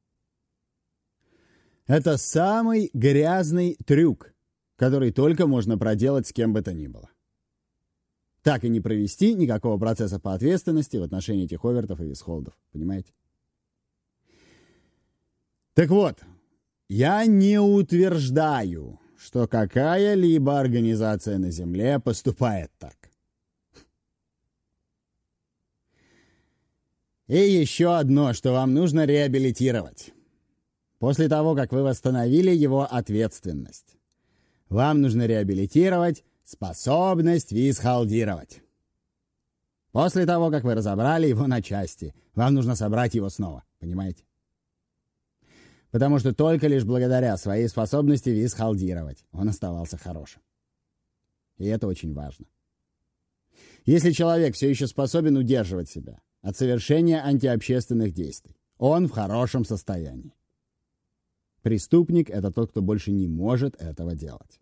Это самый грязный трюк, который только можно проделать с кем бы то ни было. Так и не провести никакого процесса по ответственности в отношении этих овертов и висхолдов. Понимаете? Так вот, я не утверждаю, что какая-либо организация на Земле поступает так. И еще одно, что вам нужно реабилитировать. После того, как вы восстановили его ответственность, вам нужно реабилитировать способность висхалдировать. После того, как вы разобрали его на части, вам нужно собрать его снова, понимаете? Потому что только лишь благодаря своей способности висхалдировать он оставался хорошим. И это очень важно. Если человек все еще способен удерживать себя от совершения антиобщественных действий, он в хорошем состоянии. Преступник — это тот, кто больше не может этого делать.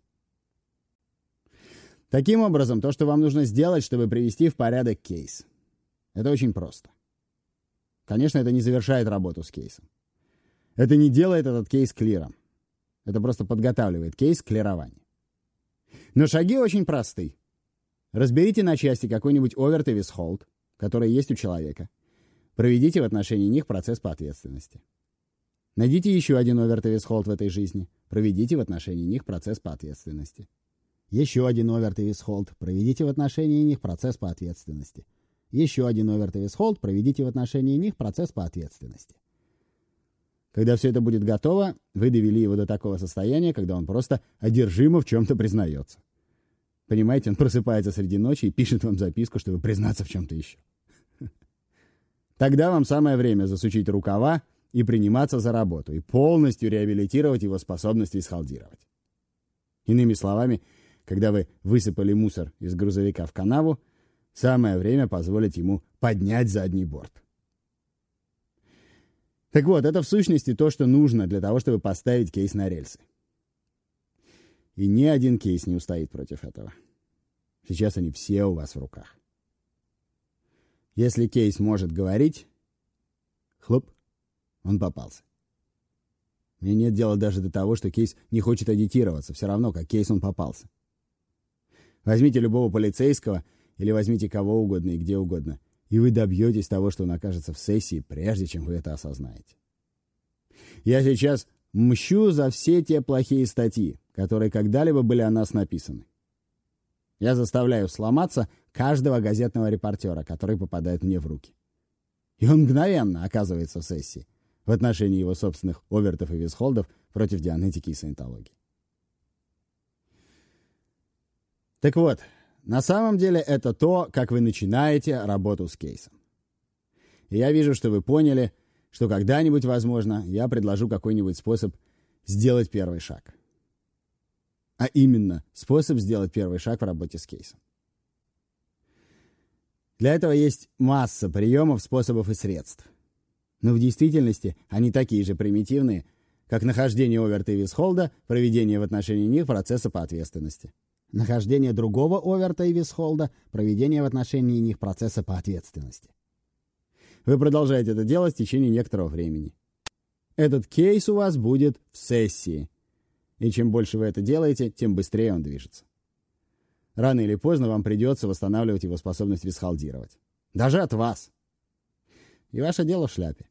Таким образом, то, что вам нужно сделать, чтобы привести в порядок кейс, это очень просто. Конечно, это не завершает работу с кейсом. Это не делает этот кейс клиром. Это просто подготавливает кейс к клированию. Но шаги очень просты. Разберите на части какой-нибудь оверт и висхолд, который есть у человека. Проведите в отношении них процесс по ответственности. Найдите еще один оверт и висхолд в этой жизни. Проведите в отношении них процесс по ответственности. Еще один оверт и висхолд. Проведите в отношении них процесс по ответственности. Еще один оверт и висхолд. Проведите в отношении них процесс по ответственности. Когда все это будет готово, вы довели его до такого состояния, когда он просто одержимо в чем-то признается. Понимаете, он просыпается среди ночи и пишет вам записку, чтобы признаться в чем-то еще. Тогда вам самое время засучить рукава и приниматься за работу, и полностью реабилитировать его способность висхалдировать. Иными словами, когда вы высыпали мусор из грузовика в канаву, самое время позволить ему поднять задний борт. Так вот, это в сущности то, что нужно для того, чтобы поставить кейс на рельсы. И ни один кейс не устоит против этого. Сейчас они все у вас в руках. Если кейс может говорить, хлоп, он попался. Мне нет дела даже до того, что кейс не хочет агитироваться. Все равно, как кейс он попался. Возьмите любого полицейского или возьмите кого угодно и где угодно, и вы добьетесь того, что он окажется в сессии, прежде чем вы это осознаете. Я сейчас мщу за все те плохие статьи, которые когда-либо были о нас написаны. Я заставляю сломаться каждого газетного репортера, который попадает мне в руки. И он мгновенно оказывается в сессии в отношении его собственных овертов и висхолдов против дианетики и саентологии. Так вот, на самом деле это то, как вы начинаете работу с кейсом. И я вижу, что вы поняли, что когда-нибудь, возможно, я предложу какой-нибудь способ сделать первый шаг. А именно, способ сделать первый шаг в работе с кейсом. Для этого есть масса приемов, способов и средств. Но в действительности они такие же примитивные, как нахождение оверта и висхолда, проведение в отношении них процесса по ответственности. Нахождение другого оверта и висхолда, проведение в отношении них процесса по ответственности. Вы продолжаете это делать в течение некоторого времени. Этот кейс у вас будет в сессии. И чем больше вы это делаете, тем быстрее он движется. Рано или поздно вам придется восстанавливать его способность висхалдировать. Даже от вас. И ваше дело в шляпе.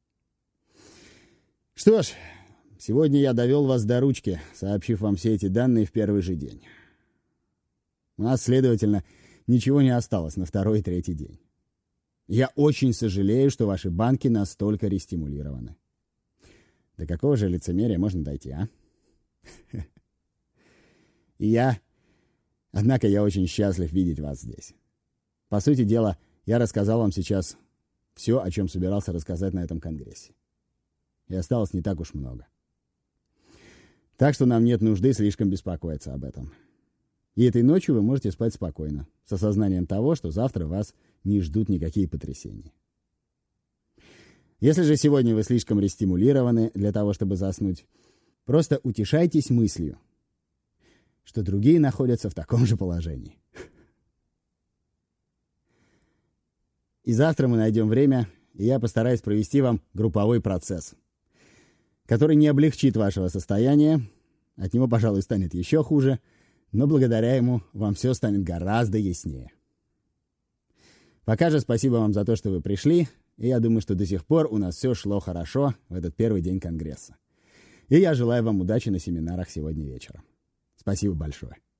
Что ж, сегодня я довел вас до ручки, сообщив вам все эти данные в первый же день. У нас, следовательно, ничего не осталось на второй и третий день. Я очень сожалею, что ваши банки настолько рестимулированы. До какого же лицемерия можно дойти, а? Однако я очень счастлив видеть вас здесь. По сути дела, я рассказал вам сейчас все, о чем собирался рассказать на этом конгрессе. И осталось не так уж много. Так что нам нет нужды слишком беспокоиться об этом. И этой ночью вы можете спать спокойно, с осознанием того, что завтра вас не ждут никакие потрясения. Если же сегодня вы слишком рестимулированы для того, чтобы заснуть, просто утешайтесь мыслью, что другие находятся в таком же положении. И завтра мы найдем время, и я постараюсь провести вам групповой процесс, который не облегчит вашего состояния, от него, пожалуй, станет еще хуже, но благодаря ему вам все станет гораздо яснее. Пока же спасибо вам за то, что вы пришли, И я думаю, что до сих пор у нас все шло хорошо в этот первый день Конгресса. И я желаю вам удачи на семинарах сегодня вечером. Спасибо большое.